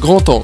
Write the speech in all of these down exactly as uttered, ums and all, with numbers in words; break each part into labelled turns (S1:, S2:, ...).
S1: Grand Angle.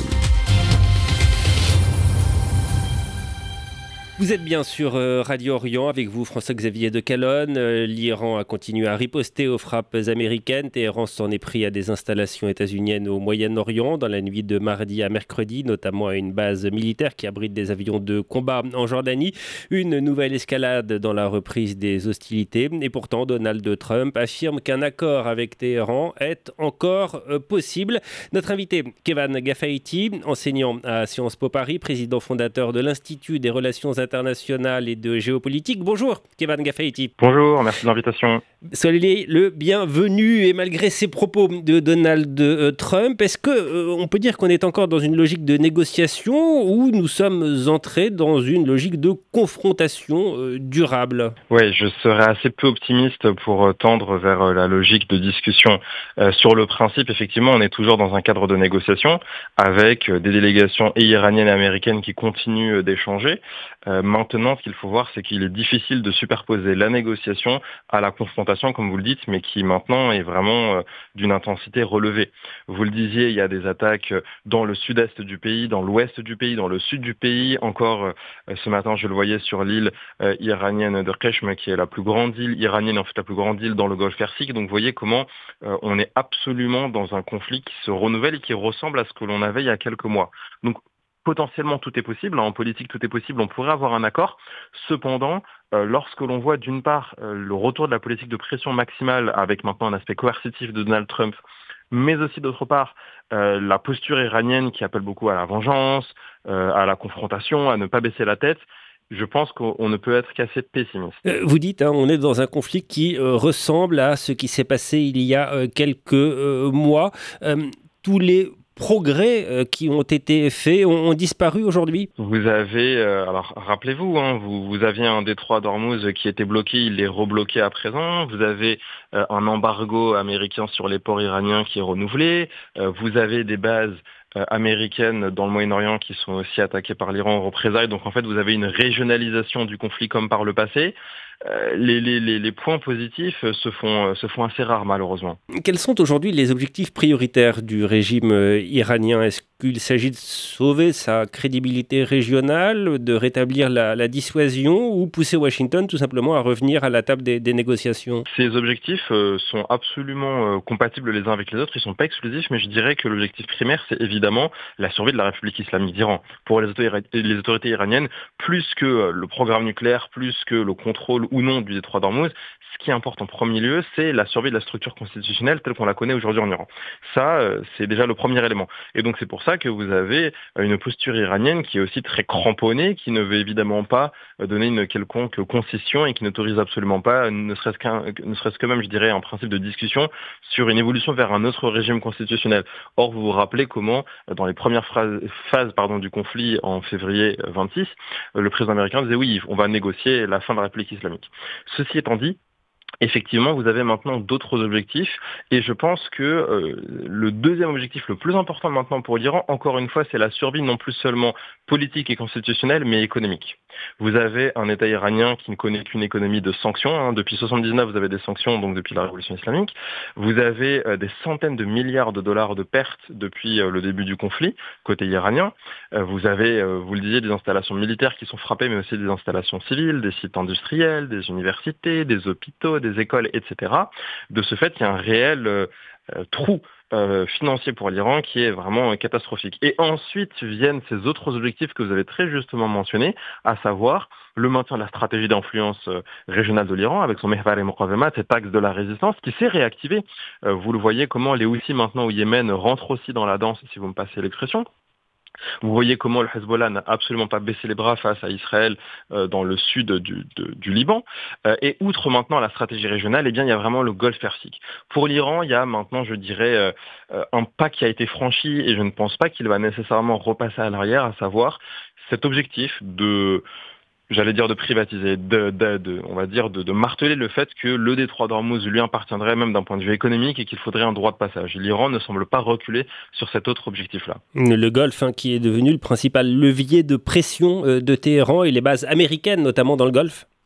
S2: Vous êtes bien sur Radio Orient, avec vous François-Xavier de Calonne. L'Iran a continué à riposter aux frappes américaines. Téhéran s'en est pris à des installations états-uniennes au Moyen-Orient dans la nuit de mardi à mercredi, notamment à une base militaire qui abrite des avions de combat en Jordanie. Une nouvelle escalade dans la reprise des hostilités. Et pourtant, Donald Trump affirme qu'un accord avec Téhéran est encore possible. Notre invité, Kevan Ghafaiti, enseignant à Sciences Po Paris, président fondateur de l'Institut des relations internationale et de géopolitique. Bonjour, Kevan Ghafaiti.
S3: Bonjour, merci de l'invitation.
S2: Soyez le bienvenu. Et malgré ces propos de Donald Trump, est-ce que euh, on peut dire qu'on est encore dans une logique de négociation ou nous sommes entrés dans une logique de confrontation euh, durable ?
S3: Oui, je serais assez peu optimiste pour tendre vers la logique de discussion. Euh, sur le principe, effectivement, on est toujours dans un cadre de négociation avec des délégations et iraniennes et américaines qui continuent d'échanger. Euh, maintenant, ce qu'il faut voir, c'est qu'il est difficile de superposer la négociation à la confrontation, comme vous le dites, mais qui maintenant est vraiment euh, d'une intensité relevée. Vous le disiez, il y a des attaques dans le sud-est du pays, dans l'ouest du pays, dans le sud du pays. Encore euh, ce matin, je le voyais sur l'île euh, iranienne de Qeshm, qui est la plus grande île iranienne, en fait la plus grande île dans le Golfe Persique. Donc vous voyez comment euh, on est absolument dans un conflit qui se renouvelle et qui ressemble à ce que l'on avait il y a quelques mois. Donc potentiellement, tout est possible. En politique, tout est possible. On pourrait avoir un accord. Cependant, euh, lorsque l'on voit d'une part euh, le retour de la politique de pression maximale avec maintenant un aspect coercitif de Donald Trump, mais aussi d'autre part euh, la posture iranienne qui appelle beaucoup à la vengeance, euh, à la confrontation, à ne pas baisser la tête, je pense qu'on ne peut être qu'assez pessimiste.
S2: Euh, vous dites, hein, on est dans un conflit qui euh, ressemble à ce qui s'est passé il y a euh, quelques euh, mois. Euh, tous les progrès euh, qui ont été faits ont, ont disparu aujourd'hui.
S3: Vous avez, euh, alors rappelez-vous, hein, vous, vous aviez un détroit d'Ormuz qui était bloqué, il est rebloqué à présent. Vous avez euh, un embargo américain sur les ports iraniens qui est renouvelé. Euh, vous avez des bases euh, américaines dans le Moyen-Orient qui sont aussi attaquées par l'Iran en représailles. Donc en fait, vous avez une régionalisation du conflit comme par le passé. Euh, les, les, les, les points positifs se font, se font assez rares, malheureusement.
S2: Quels sont aujourd'hui les objectifs prioritaires du régime euh, iranien ? Est-ce qu'il s'agit de sauver sa crédibilité régionale, de rétablir la, la dissuasion ou pousser Washington tout simplement à revenir à la table des, des négociations ?
S3: Ces objectifs euh, sont absolument euh, compatibles les uns avec les autres, ils ne sont pas exclusifs, mais je dirais que l'objectif primaire, c'est évidemment la survie de la République islamique d'Iran. Pour les autorités, les autorités iraniennes, plus que euh, le programme nucléaire, plus que le contrôle ou non du détroit d'Ormuz, ce qui importe en premier lieu, c'est la survie de la structure constitutionnelle telle qu'on la connaît aujourd'hui en Iran. Ça, euh, c'est déjà le premier élément. Et donc c'est pour ça que vous avez une posture iranienne qui est aussi très cramponnée, qui ne veut évidemment pas donner une quelconque concession et qui n'autorise absolument pas, ne serait-ce qu'un, ne serait-ce que même, je dirais, un principe de discussion sur une évolution vers un autre régime constitutionnel. Or, vous vous rappelez comment, dans les premières phases, phases pardon, du conflit en février vingt-six, le président américain disait oui, on va négocier la fin de la République islamique. Ceci étant dit, effectivement, vous avez maintenant d'autres objectifs et je pense que euh, le deuxième objectif le plus important maintenant pour l'Iran, encore une fois, c'est la survie non plus seulement politique et constitutionnelle, mais économique. Vous avez un État iranien qui ne connaît qu'une économie de sanctions. Hein. Depuis soixante-dix-neuf, vous avez des sanctions, donc depuis la révolution islamique. Vous avez euh, des centaines de milliards de dollars de pertes depuis euh, le début du conflit, côté iranien. Euh, vous avez, euh, vous le disiez, des installations militaires qui sont frappées, mais aussi des installations civiles, des sites industriels, des universités, des hôpitaux, des écoles, et cetera. De ce fait, il y a un réel euh, euh, trou Euh, financier pour l'Iran qui est vraiment euh, catastrophique. Et ensuite viennent ces autres objectifs que vous avez très justement mentionnés, à savoir le maintien de la stratégie d'influence euh, régionale de l'Iran avec son Mehvar et Muqavemat, cet axe de la résistance qui s'est réactivé. Euh, vous le voyez comment les Houthis maintenant au Yémen rentrent aussi dans la danse, si vous me passez l'expression. Vous voyez comment le Hezbollah n'a absolument pas baissé les bras face à Israël euh, dans le sud du, de, du Liban. Euh, et outre maintenant la stratégie régionale, eh bien, il y a vraiment le Golfe Persique. Pour l'Iran, il y a maintenant, je dirais, euh, un pas qui a été franchi et je ne pense pas qu'il va nécessairement repasser à l'arrière, à savoir cet objectif de... j'allais dire de privatiser, de, de, de, on va dire de, de marteler le fait que le détroit d'Ormuz lui appartiendrait même d'un point de vue économique et qu'il faudrait un droit de passage. L'Iran ne semble pas reculer sur cet autre objectif-là.
S2: Le Golfe, hein, qui est devenu le principal levier de pression euh, de Téhéran et les bases américaines, notamment dans le Golfe.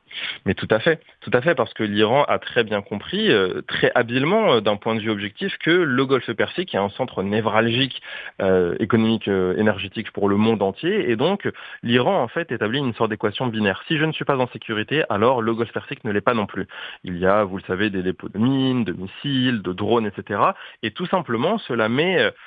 S3: Mais tout à fait, tout à fait, parce que l'Iran a très bien compris, euh, très habilement, euh, d'un point de vue objectif, que le Golfe Persique est un centre névralgique euh, économique, euh, énergétique pour le monde entier, et donc l'Iran en fait établit une sorte d'équation binaire. Si je ne suis pas en sécurité, alors le Golfe Persique ne l'est pas non plus. Il y a, vous le savez, des dépôts de mines, de missiles, de drones, et cetera. Et tout simplement, cela met euh,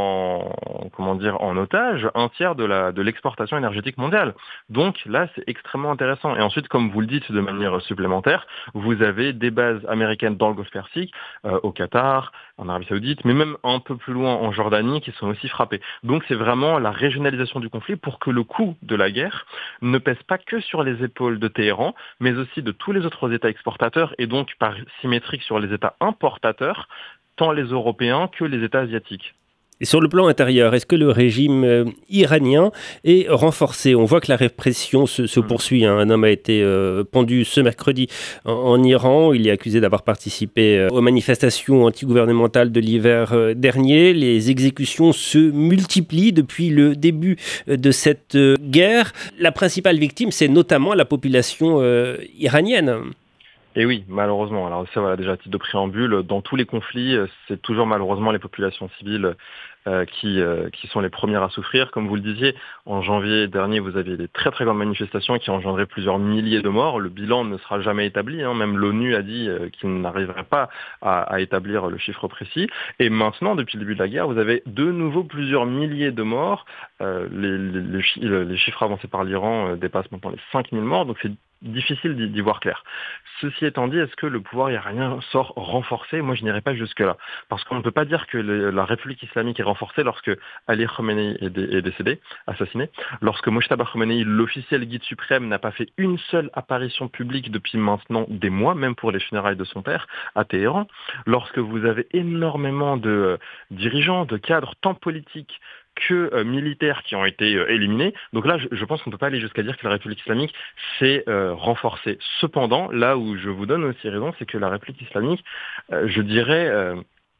S3: en comment dire en otage un tiers de la de l'exportation énergétique mondiale. Donc là, c'est extrêmement intéressant. Et ensuite, comme vous le dites de manière supplémentaire, vous avez des bases américaines dans le Golfe Persique, euh, au Qatar, en Arabie Saoudite, mais même un peu plus loin en Jordanie, qui sont aussi frappés. Donc c'est vraiment la régionalisation du conflit pour que le coût de la guerre ne pèse pas que sur les épaules de Téhéran, mais aussi de tous les autres États exportateurs et donc par symétrique sur les États importateurs, tant les Européens que les États asiatiques.
S2: Et sur le plan intérieur, est-ce que le régime euh, iranien est renforcé? On voit que la répression se, se
S3: Hmm.
S2: poursuit, hein. Un homme a été euh, pendu ce mercredi en, en Iran. Il est accusé d'avoir participé euh, aux manifestations antigouvernementales de l'hiver euh, dernier. Les exécutions se multiplient depuis le début euh, de cette euh, guerre. La principale victime, c'est notamment la population euh, iranienne.
S3: Et oui, malheureusement. Alors ça, voilà, déjà à titre de préambule, dans tous les conflits, euh, c'est toujours malheureusement les populations civiles euh, qui, euh, qui sont les premières à souffrir. Comme vous le disiez, en janvier dernier, vous aviez des très très grandes manifestations qui ont engendré plusieurs milliers de morts. Le bilan ne sera jamais établi, hein. Même l'ONU a dit euh, qu'il n'arriverait pas à, à établir le chiffre précis. Et maintenant, depuis le début de la guerre, vous avez de nouveau plusieurs milliers de morts. Euh, les, les, les chi- les chiffres avancés par l'Iran euh, dépassent maintenant les cinq mille morts, donc c'est difficile d'y d'y voir clair. Ceci étant dit, est-ce que le pouvoir iranien sort renforcé? Moi, je n'irai pas jusque-là. Parce qu'on ne peut pas dire que le- la République islamique est renforcée lorsque Ali Khamenei est, dé- est décédé, assassiné, lorsque Mojtaba Khamenei, l'officiel guide suprême, n'a pas fait une seule apparition publique depuis maintenant des mois, même pour les funérailles de son père, à Téhéran, lorsque vous avez énormément de euh, dirigeants, de cadres, tant politiques que euh, militaires qui ont été euh, éliminés. Donc là, je, je pense qu'on ne peut pas aller jusqu'à dire que la République islamique s'est euh, renforcée. Cependant, là où je vous donne aussi raison, c'est que la République islamique, euh, je dirais, euh,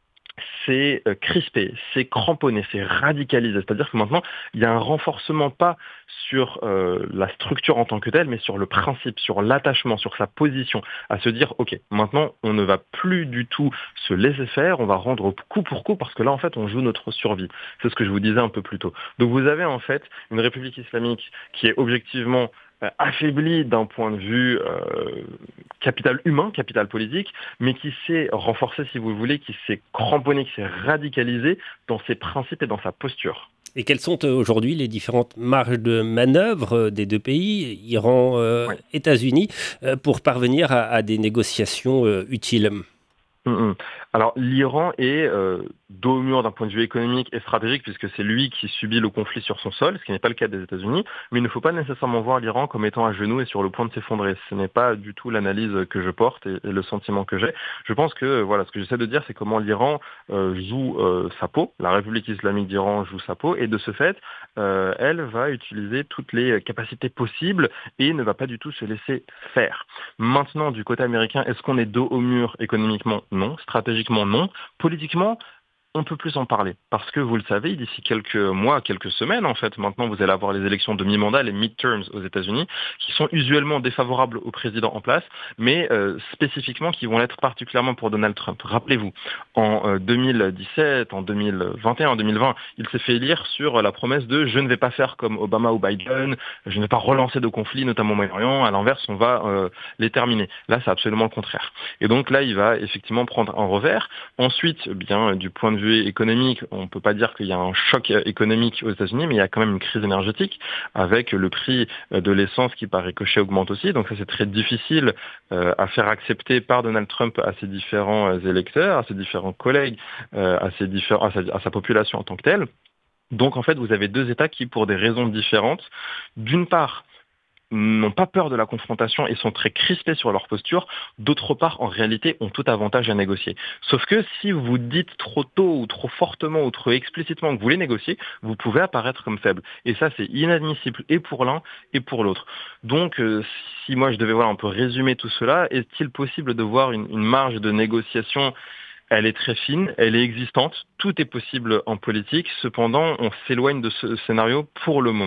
S3: c'est euh, crispé, c'est cramponné, c'est radicalisé. C'est-à-dire que maintenant, il y a un renforcement pas sur euh, la structure en tant que telle, mais sur le principe, sur l'attachement, sur sa position, à se dire, ok, maintenant, on ne va plus du tout se laisser faire, on va rendre coup pour coup, parce que là, en fait, on joue notre survie. C'est ce que je vous disais un peu plus tôt. Donc vous avez en fait une république islamique qui est objectivement euh, affaiblie d'un point de vue euh, capital humain, capital politique, mais qui s'est renforcé, si vous voulez, qui s'est cramponné, qui s'est radicalisé dans ses principes et dans sa posture.
S2: Et quelles sont euh, aujourd'hui les différentes marges de manœuvre euh, des deux pays, Iran, euh,
S3: Oui.
S2: États-Unis, euh, pour parvenir à, à des négociations euh, utiles?
S3: Mm, mm. Alors l'Iran est euh, dos au mur d'un point de vue économique et stratégique puisque c'est lui qui subit le conflit sur son sol, ce qui n'est pas le cas des États-Unis. Mais il ne faut pas nécessairement voir l'Iran comme étant à genoux et sur le point de s'effondrer. Ce n'est pas du tout l'analyse que je porte et, et le sentiment que j'ai. Je pense que voilà, ce que j'essaie de dire, c'est comment l'Iran euh, joue euh, sa peau. La République islamique d'Iran joue sa peau et de ce fait, euh, elle va utiliser toutes les capacités possibles et ne va pas du tout se laisser faire. Maintenant, du côté américain, est-ce qu'on est dos au mur économiquement? Non. Stratégiquement, non. Politiquement, on peut plus en parler. Parce que vous le savez, d'ici quelques mois, quelques semaines, en fait, maintenant, vous allez avoir les élections de mi-mandat, les midterms aux États-Unis, qui sont usuellement défavorables au président en place, mais euh, spécifiquement qui vont l'être particulièrement pour Donald Trump. Rappelez-vous, en euh, deux mille dix-sept, en deux mille vingt et un, en deux mille vingt, il s'est fait élire sur la promesse de «je ne vais pas faire comme Obama ou Biden, je ne vais pas relancer de conflits, notamment au Moyen-Orient, à l'inverse, on va euh, les terminer». Là, c'est absolument le contraire. Et donc là, il va effectivement prendre un revers. Ensuite, bien, du point de vue économique, on ne peut pas dire qu'il y a un choc économique aux États-Unis, mais il y a quand même une crise énergétique avec le prix de l'essence qui par ricochet augmente aussi. Donc ça, c'est très difficile euh, à faire accepter par Donald Trump à ses différents euh, électeurs, à ses différents collègues, euh, à, ses différents, à, sa, à sa population en tant que telle. Donc en fait, vous avez deux États qui, pour des raisons différentes, d'une part, n'ont pas peur de la confrontation et sont très crispés sur leur posture, d'autre part, en réalité, ont tout avantage à négocier. Sauf que si vous dites trop tôt ou trop fortement ou trop explicitement que vous voulez négocier, vous pouvez apparaître comme faible. Et ça, c'est inadmissible et pour l'un et pour l'autre. Donc, euh, si moi je devais voilà, un peu résumer tout cela, est-il possible de voir une, une marge de négociation? Elle est très fine, elle est existante, tout est possible en politique, cependant, on s'éloigne de ce scénario pour le moment.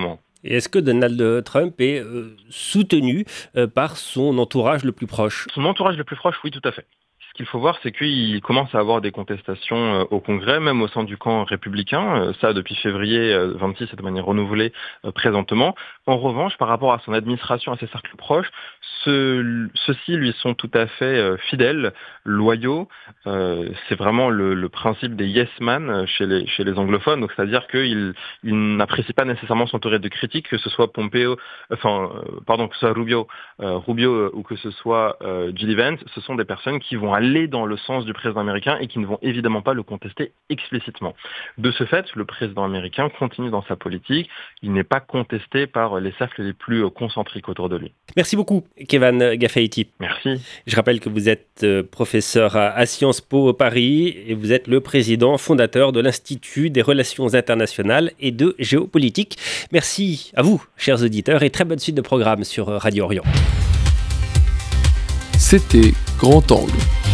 S2: Et est-ce que Donald Trump est euh, soutenu euh, par son entourage le plus proche?
S3: Son entourage le plus proche, oui, tout à fait. Ce qu'il faut voir, c'est qu'il commence à avoir des contestations au Congrès, même au sein du camp républicain. Ça, depuis février vingt-six, c'est de manière renouvelée présentement. En revanche, par rapport à son administration, à ses cercles proches, ce, ceux-ci lui sont tout à fait fidèles, loyaux. Euh, c'est vraiment le, le principe des yes man chez les, chez les anglophones. Donc, c'est-à-dire qu'ils ils n'apprécient pas nécessairement son tourette de critique, que ce soit Pompeo, enfin, pardon, que ce soit Rubio, euh, Rubio ou que ce soit euh, J D Vance. Ce sont des personnes qui vont aller aller dans le sens du président américain et qui ne vont évidemment pas le contester explicitement. De ce fait, le président américain continue dans sa politique. Il n'est pas contesté par les cercles les plus concentriques autour de lui.
S2: Merci beaucoup, Kevan Gaffaiti.
S3: Merci.
S2: Je rappelle que vous êtes professeur à Sciences Po Paris et vous êtes le président fondateur de l'Institut des relations internationales et de géopolitique. Merci à vous, chers auditeurs, et très bonne suite de programmes sur Radio Orient.
S1: C'était Grand Angle.